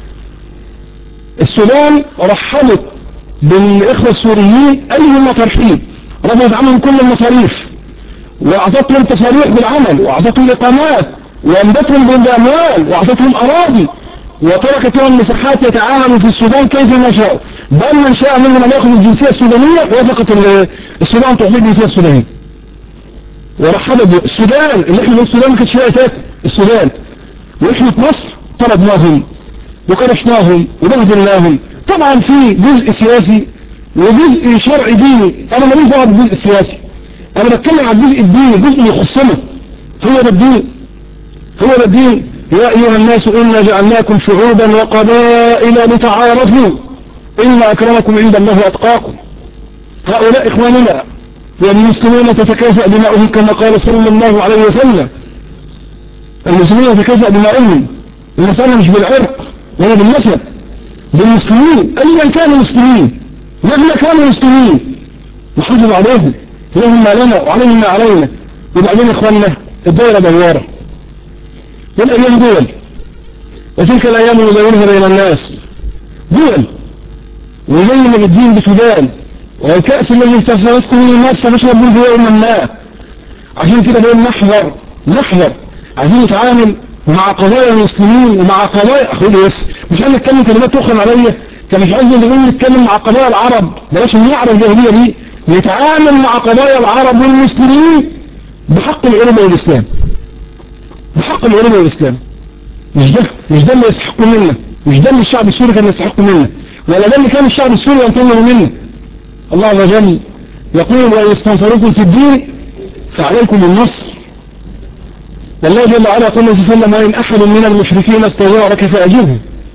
السودان رحبت بالإخوة السوريين أيهم ترحيب، رفعت عنهم كل المصاريف وأعطتهم تصاريح بالعمل وأعطتهم إقامات وأمدتهم بالأموال وأعطتهم أراضي وتركت لهم مساحات يتعاملوا في السودان كيف ما شاءوا، بل من شاء منهم أن يأخذ الجنسية السودانية وافقت السودان تعطي الجنسية السودانية ورحبت بالسودان. اللي احنا السودان ما كانتش لاقي تاكل السودان، واحنا في مصر طردناهم وكرشناهم وبهدلناهم. طبعا في جزء سياسي وجزء شرعي ديني، انا ماليش دعوه بالجزء السياسي، انا بتكلم عن الجزء الديني، الجزء اللي يخصنا هو ده الدين، هو ده الدين. يا ايها الناس انا جعلناكم شعوبا وقبائل لتعارفوا ان اكرمكم عند الله اتقاكم. هؤلاء اخواننا والمسلمون تتكافأ دماؤهم كما قال صلى الله عليه وسلم، المسلمين تتكافأ دماؤهم، المسألة مش بالعرق ولا بالنسب، بالمسلمين أيا كانوا مسلمين مهما كانوا مسلمين نحافظ عليهم، لهم ما لنا وعليهم ما علينا. وبعدين إخواننا الدائرة دوارة والأيام دول، وتلك الأيام ندورها بين الناس دول، وزي ما بالدين بتدان، والكأس الذي تسرسته من الناس فنشرب منه يوما ما. عشان كده بقول نحذر نحذر، عايزين نتعامل مع قضايا المسلمين ومع قضايا أخوذي بس مش عايز نتكلم كلمات تخن عليا، كان مش عايز نقول نتكلم مع قضايا العرب، بلاش نعرف الجاهلية دي، نتعامل مع قضايا العرب والمسلمين بحق العلماء والإسلام، بحق العلماء والإسلام. مش ده مش ده اللي يستحقوا منا، مش ده اللي الشعب السوري كان يستحقوا منا، ولا ده اللي كان الشعب السوري ينتظر منا. الله عز وجل يقول وإن استنصروكم في الدين فعليكم النصر. والله جل وعلا يقول النبي صلى الله عليه وسلم وإن أحد من المشركين استجارك فأجره،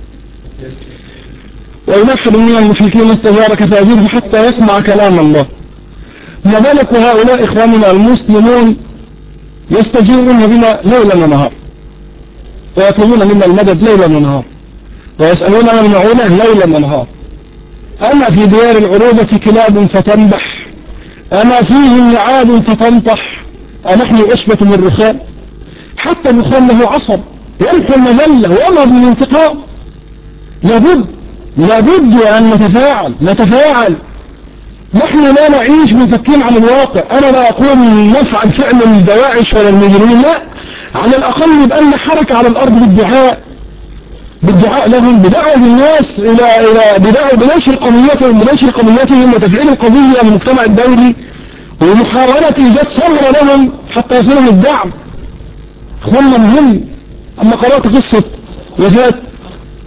وإن أحد من المشركين استجارك فأجره حتى يسمع كلام الله. ما بالك وهؤلاء إخواننا المسلمون يستجيرون بنا ليلا ونهار، ويطلبون منا المدد ليلا ونهار، ويسألوننا المعونة ليلا ونهار. أما في ديار العروبة كلاب فتنبح، أما فيهم نعاد فتنطح، أنحن عشبة من رخام. حتى الرخام له عصب يمحو المذلة ويمرض من الانتقام. لابد لابد أن نتفاعل نتفاعل نحن لا نعيش منفكين عن الواقع. أنا لا أقول نفعل فعل الدواعش ولا المجرمين، لا، على الأقل يبقى لنا حركة على الأرض بالدعاء بالدعاء لهم، بدعوة الناس إلى إلى بدعوة بنشر قضيتهم بنشر قضيتهم وتفعيل القضية للمجتمع الدولي، ومحاولة إيجاد ثمرة لهم حتى يصلهم الدعم. إخواننا مهم. أما قرأت قصة وفاة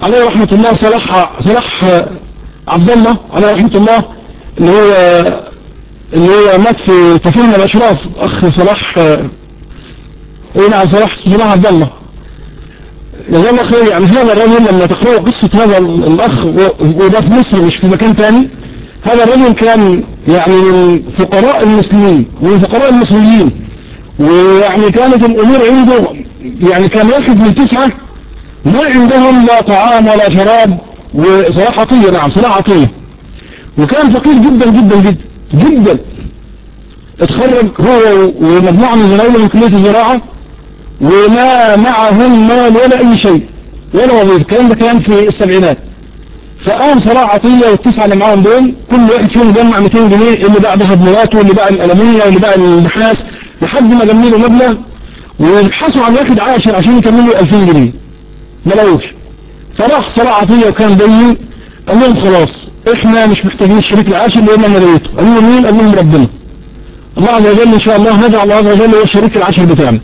عليه رحمة الله صلاح صلاح عبد الله عليه رحمة الله اللي هو اللي هو مات في تفاهم الأشراف، أخ صلاح ايه نعم صلاح صلاح عبد الله جزاه الله خير. يعني هذا الرجل لما تقرأوا قصة هذا الأخ وده في مصر مش في مكان تاني، هذا الرجل كان يعني من فقراء المسلمين ومن فقراء المصريين، ويعني كانت الأمور عنده يعني كان واحد من تسعة ما عندهم لا طعام ولا شراب، وصلاح عطية نعم صلاح عطية، وكان فقير جدا جدا جدا جدا. اتخرج هو ومجموعة من زمايله من كلية الزراعة وما معهم مال ولا أي شيء ولا وظيفة، الكلام ده كان في السبعينات. فقام صلاح عطية والتسعة اللي معاهم دول كل واحد فيهم جمع مئتين جنيه، اللي باع ذهب مراته واللي باع الألمية واللي باع النحاس، لحد ما جمعوا مبلغ ويبحثوا عن واحد عاشر عشان يكملوا ألفين جنيه ما لقوش. فراح صلاح عطية وكان بين قال لهم خلاص احنا مش محتاجين الشريك العاشر لان انا لقيته. قالوا مين؟ قال لهم ربنا الله عز وجل ان شاء الله نجعل الله عز وجل هو الشريك العاشر بتاعنا.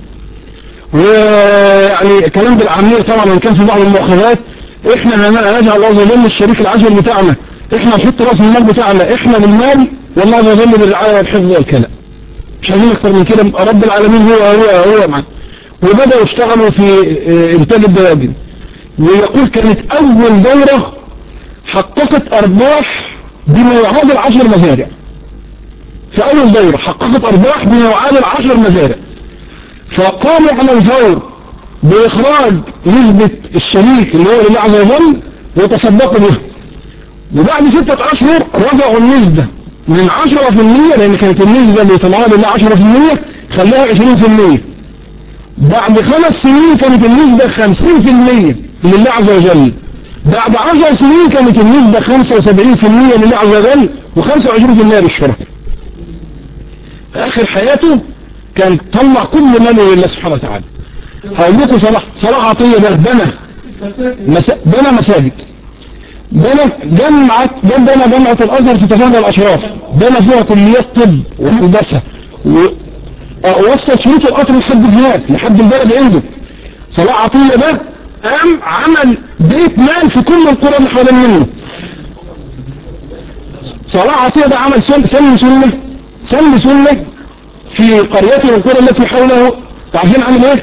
ويعني كلام بالعامية طبعا وان كان في بعض المؤاخذات، احنا هنجعل الله عز وجل الشريك العاشر بتاعنا، احنا نحط راس المال بتاعنا احنا بالمال والله عز وجل بالرعاية والحفظ والكلام، مش عايزين اكتر من كده. رب العالمين هو هو هو معنا. وبدأوا يشتغلوا في انتاج الدواجن، ويقول كانت اول دورة حققت ارباح بما يعادل عشر مزارع. في اول دورة حققت ارباح بما يعادل عشر مزارع، فقاموا على الفور باخراج نسبة الشريك اللي هو لله عز وجل وتصدقوا به. وبعد ستة اشهر رفعوا النسبة من عشرة في المية، لان كانت النسبة اللي طلعها لله عشرة في المية خلاها عشرين في المية. بعد خمس سنين كانت النسبة خمسين في المية لله عز وجل. بعد عشر سنين كانت النسبة خمسة وسبعين في المية لله عز وجل وخمسة وعشرين في المية للشركاء. آخر حياته كان طلع كل ماله لله سبحانه وتعالى. هقول لكم صلاح صلاح عطية ده بنى مسا... بنى مساجد، بنى جامعة بنى جامعة الأزهر في تفاهم الأشراف، بنى فيها كليات طب وهندسة، و... ووصل شريط القطر لحد هناك لحد البلد عنده. صلاح عطية ده قام عمل بيت مال في كل القرى اللي حوالين منه. صلاح عطية ده عمل سن سن سنة سن سنة في قريته والقرى التي حوله. عارفين عمل ايه؟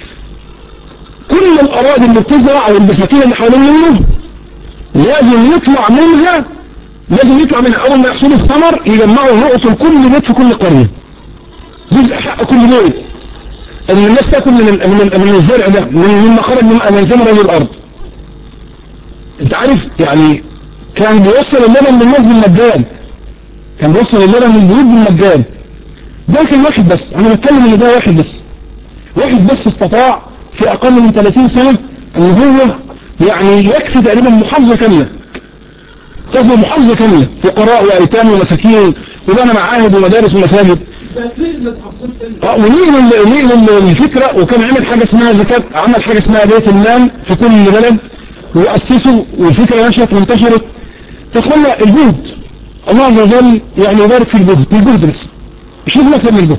كل الأراضي اللي بتزرع والبساتين اللي حوالين منه لازم يطلع منها لازم يطلع منها أول ما يحصل الثمر يجمعوا نقطة لكل بيت في كل قرية، جزء حق كل بيت، ان الناس تاكل من من من الزرع ده من ما خرج من من ثمر هذه الارض. انت عارف يعني كان بيوصل اللبن للناس بالمجان، كان بيوصل اللبن للبيوت بالمجان. ده كان واحد بس، انا بتكلم ان ده واحد بس واحد بس استطاع في اقل من ثلاثين سنة ان هو يعني يكفي تقريبا محافظة كاملة، تكفي محافظة كاملة فقراء وايتام ومساكين، وبنى معاهد ومدارس ومساجد. اه ونقل الفكرة، وكان عمل حاجة اسمها زكاة، عمل حاجة اسمها بيت المال في كل بلد وأسسه، والفكرة نشأت وانتشرت. فخلى الجهد الله عز وجل يعني يبارك في الجهد، الجهد بس مش لازم أكثر من الجهد.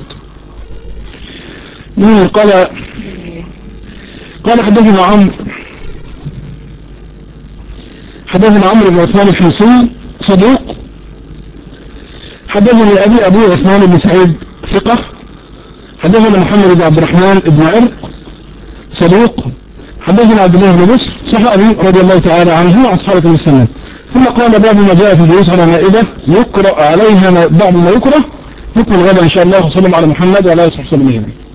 من قال قال حدثنا عمرو حدثنا عمرو بن عثمان الحمصي صدوق، حدثني أبي أبو عثمان بن سعيد ثقة، حدثنا محمد بن عبد الرحمن بن عرق صدوق، حدثنا عبد الله بن بسر صحابي رضي الله تعالى عنه عن صحابة السنة. ثم قال باب ما جاء في الجلوس على مائدة يقرأ عليها بعض ما يكره. نكمل غدا إن شاء الله. وصلى الله على محمد وعلى آله وصحبه وسلم.